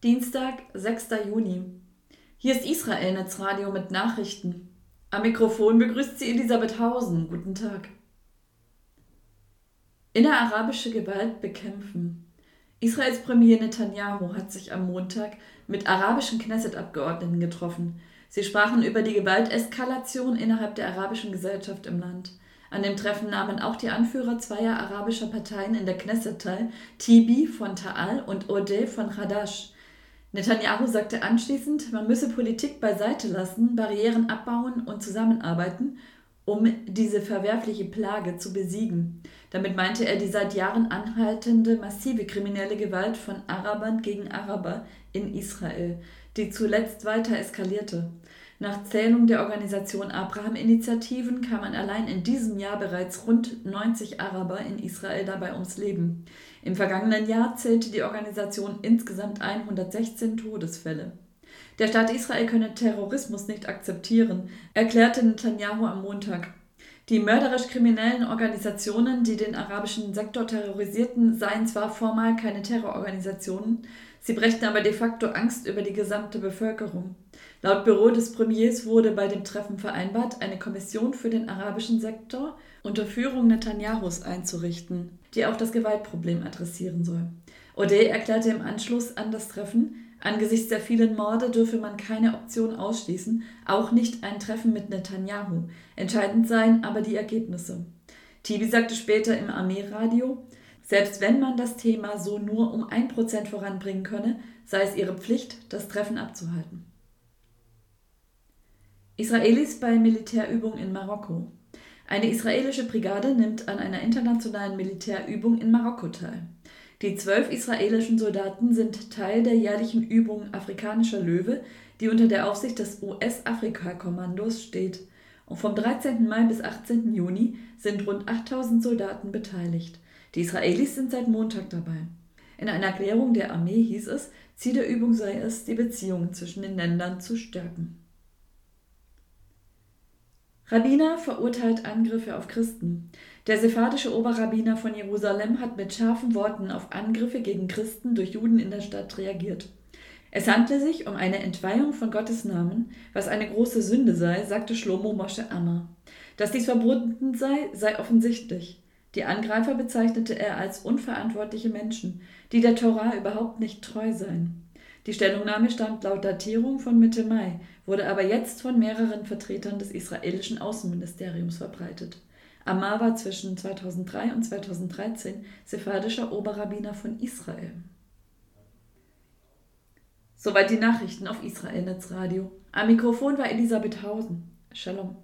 Dienstag, 6. Juni. Hier ist Israel Netzradio mit Nachrichten. Am Mikrofon begrüßt sie Elisabeth Hausen. Guten Tag. Innerarabische Gewalt bekämpfen. Israels Premier Netanyahu hat sich am Montag mit arabischen Knesset-Abgeordneten getroffen. Sie sprachen über die Gewalteskalation innerhalb der arabischen Gesellschaft im Land. An dem Treffen nahmen auch die Anführer zweier arabischer Parteien in der Knesset teil, Tibi von Ta'al und Odeh von Hadash. Netanyahu sagte anschließend, man müsse Politik beiseite lassen, Barrieren abbauen und zusammenarbeiten, um diese verwerfliche Plage zu besiegen. Damit meinte er die seit Jahren anhaltende massive kriminelle Gewalt von Arabern gegen Araber in Israel, die zuletzt weiter eskalierte. Nach Zählung der Organisation Abraham-Initiativen kamen allein in diesem Jahr bereits rund 90 Araber in Israel dabei ums Leben. Im vergangenen Jahr zählte die Organisation insgesamt 116 Todesfälle. Der Staat Israel könne Terrorismus nicht akzeptieren, erklärte Netanyahu am Montag. Die mörderisch kriminellen Organisationen, die den arabischen Sektor terrorisierten, seien zwar formal keine Terrororganisationen, sie brächten aber de facto Angst über die gesamte Bevölkerung. Laut Büro des Premiers wurde bei dem Treffen vereinbart, eine Kommission für den arabischen Sektor unter Führung Netanyahus einzurichten, die auch das Gewaltproblem adressieren soll. Odeh erklärte im Anschluss an das Treffen, angesichts der vielen Morde dürfe man keine Option ausschließen, auch nicht ein Treffen mit Netanyahu. Entscheidend seien aber die Ergebnisse. Tibi sagte später im Armeeradio, selbst wenn man das Thema so nur um 1% voranbringen könne, sei es ihre Pflicht, das Treffen abzuhalten. Israelis bei Militärübung in Marokko. Eine israelische Brigade nimmt an einer internationalen Militärübung in Marokko teil. Die 12 israelischen Soldaten sind Teil der jährlichen Übung Afrikanischer Löwe, die unter der Aufsicht des US-Afrika-Kommandos steht. Und vom 13. Mai bis 18. Juni sind rund 8000 Soldaten beteiligt. Die Israelis sind seit Montag dabei. In einer Erklärung der Armee hieß es, Ziel der Übung sei es, die Beziehungen zwischen den Ländern zu stärken. Rabbiner verurteilt Angriffe auf Christen. Der sephardische Oberrabbiner von Jerusalem hat mit scharfen Worten auf Angriffe gegen Christen durch Juden in der Stadt reagiert. Es handle sich um eine Entweihung von Gottes Namen, was eine große Sünde sei, sagte Shlomo Moshe Amar. Dass dies verboten sei, sei offensichtlich. Die Angreifer bezeichnete er als unverantwortliche Menschen, die der Tora überhaupt nicht treu seien. Die Stellungnahme stammt laut Datierung von Mitte Mai, wurde aber jetzt von mehreren Vertretern des israelischen Außenministeriums verbreitet. Amar war zwischen 2003 und 2013 sephardischer Oberrabbiner von Israel. Soweit die Nachrichten auf Israel Netzradio. Am Mikrofon war Elisabeth Hausen. Shalom.